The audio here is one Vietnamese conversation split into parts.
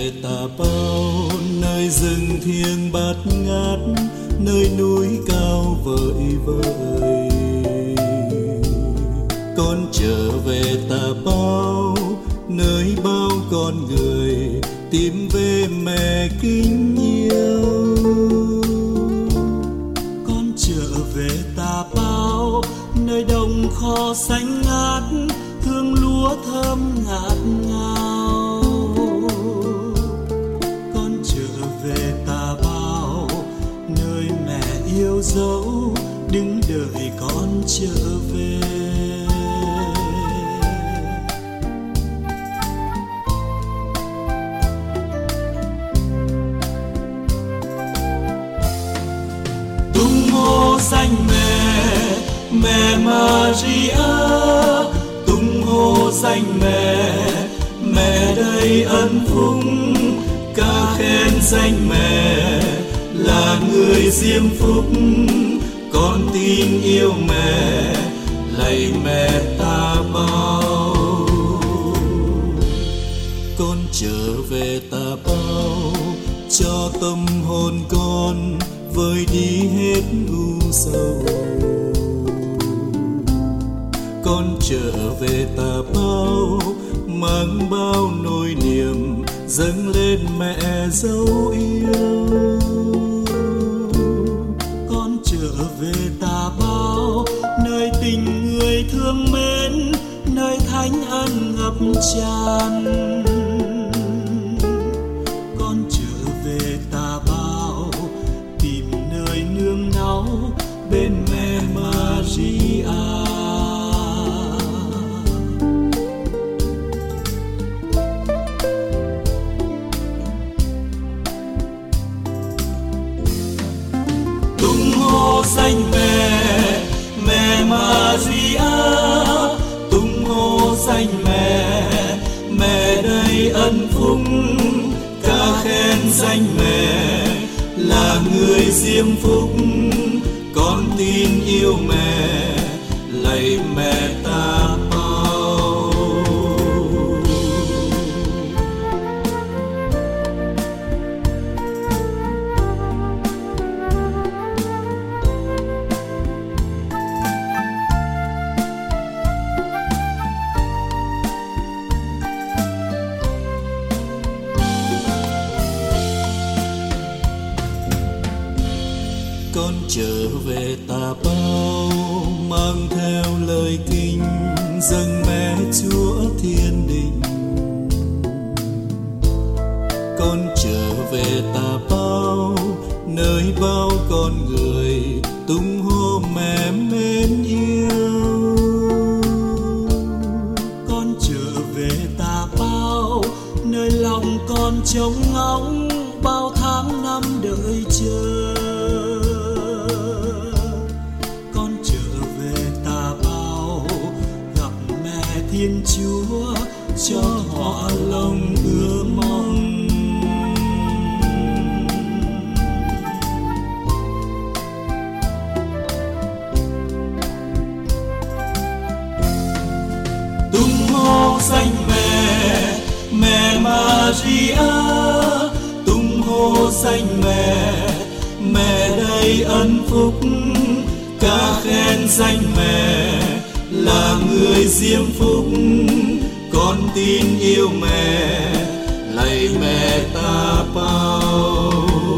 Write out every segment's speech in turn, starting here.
về Tà Bao, nơi rừng thiêng bát ngát, nơi núi cao vời vợi. Con trở về Tà Bao, nơi bao con người tìm về mẹ kính yêu. Con trở về Tà Bao, nơi đồng kho xanh ngát, hương lúa thơm ngát ngào. Con trở về Tà Bao, nơi mẹ yêu dấu đứng đợi con trở về. Tung hô danh mẹ Maria, tung hô danh mẹ đầy ân phúc, ca khen danh mẹ là người diêm phúc. Con tin yêu mẹ, lạy mẹ Tà Bao. Con trở về Tà Bao, cho tâm hồn con vơi đi hết u sầu. Con trở về Tà Bao, mang bao nỗi niềm dâng lên mẹ dấu yêu. Con trở về Tà Bao, nơi tình người thương mến, nơi thánh ân ngập tràn. Con trở về Tà Bao, tìm nơi nương náu bên mẹ Maria. Tung hô danh mẹ Maria, tung hô danh mẹ đầy ân phúc, ca khen danh mẹ là người diêm phúc. Con tin yêu mẹ, lạy mẹ Tà Bao. Con trở về Tà Bao, mang theo lời kinh dâng mẹ Chúa Thiên Đình. Con trở về Tà Bao, nơi bao con người tung hô mẹ mến yêu. Con trở về Tà Bao, nơi lòng con trống ngóng bao tháng năm đợi chờ. Thiên Chúa cho họ lòng ưa mong. Tung hô danh mẹ Maria, tung hô danh mẹ đầy ân phúc, ca khen danh mẹ là người diêm phúc. Con tin yêu mẹ, lạy mẹ Tà Bao.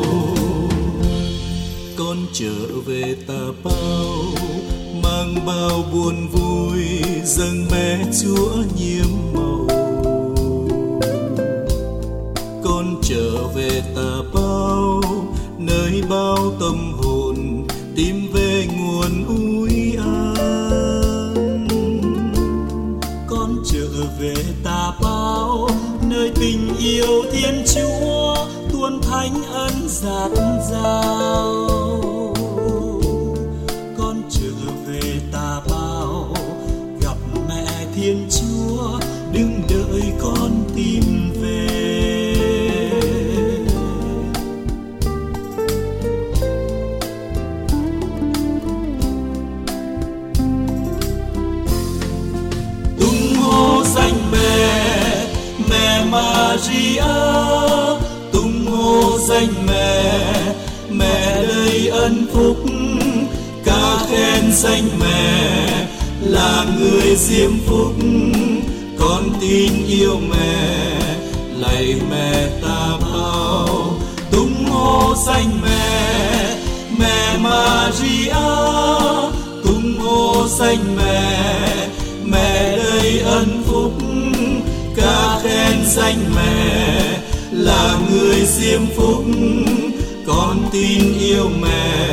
Con trở về Tà Bao, mang bao buồn vui dâng mẹ Chúa nhiệm màu. Con trở về Tà Bao, nơi bao tâm hồn tìm về nguồn ủi an. Con trở về Tà Bao, nơi tình yêu Thiên Chúa tuôn thánh ân dạt dào. Con trở về Tà Bao, gặp mẹ Thiên Chúa đứng đợi con tìm về. Tung hô danh mẹ Maria, ân phúc. Ca khen danh mẹ là người diễm phúc, con tin yêu mẹ, lạy mẹ ta bao. Tung hô danh mẹ, mẹ Maria, tung hô danh mẹ, mẹ đầy ân phúc. Ca khen danh mẹ là người diễm phúc, con tin yêu mẹ,